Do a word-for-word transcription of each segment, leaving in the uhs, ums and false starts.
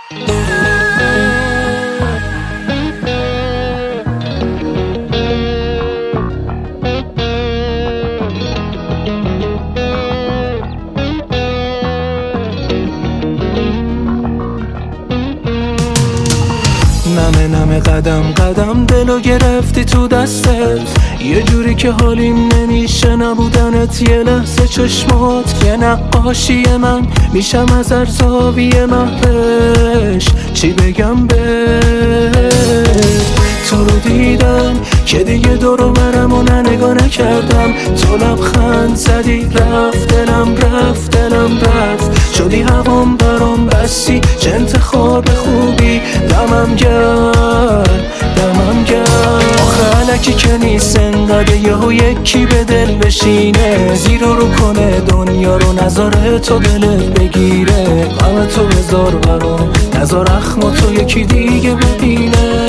نمه نمه قدم قدم دلو گرفتی تو دستت، یه جوری که حالیم نمیشه نبودنت. یه لحظه چشمات یه نقاشی من میشم از ارزاوی محوش. چی بگم بهت تو رو دیدم که دیگه دورو برمو نگاه نکردم. تو لبخند زدی رفت دلم رفت دلم رفت. شدی هوام برام بسی چه انتخاب خوبی. دمم گرد دمم گرد آخه علکی که نیست انقدر یهو یکی به دل بشینه. زیرو رو کنه دنیا رو نذاره تو دلت بگیره. غم تو بذار برام نذار اخم تو یکی دیگه ببینه.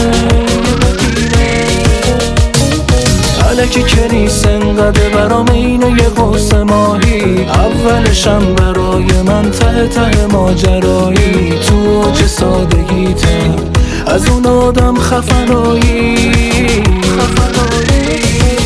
علکی که نیست انقدر برام اینه یه قرص ماهی. اولشم برای من ته ته ماجرایی. تو اوج سادگیتم از اون آدم خفنایی خفنایی.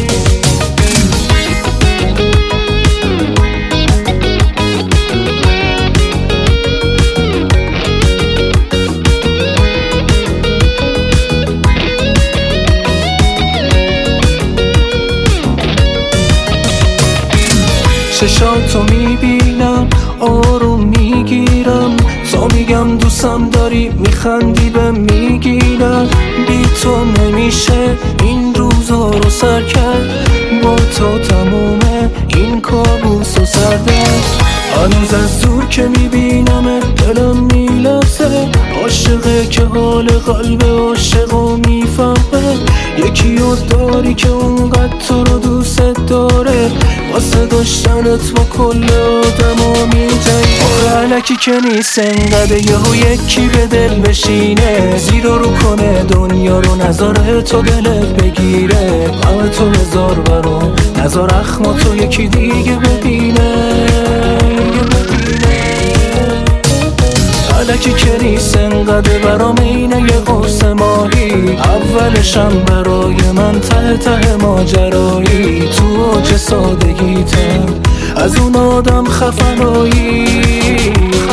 چشاتو میبینم آروم میگیرم. تو میگم دوستم داری میخندی به میگیرم. بی تو نمیشه این روزا رو سر کرد. با تو تمومه این کابوس و سردرد. هنوز از دور که میبینم دلم میلرزه. عاشقه که حال قلب عاشقو میفهمه. یکی رو داری که اونقدر تو رو دوست داره. واسه داشتنت با کل آدم ها میجنگه. آخه علکی که نیست انقدر یهو یکی به دل بشینه. زیرو رو کنه دنیا رو نذاره تو دلت بگیره. غم تو بذار برام نذار اخم تو یکی دیگه ببینه. علکی که نیست انقدر برام اینه یه قرص ماهی. اولشم برای من ته ته ماجرایی. تو اوج سادگیتم از اون آدم خفنایی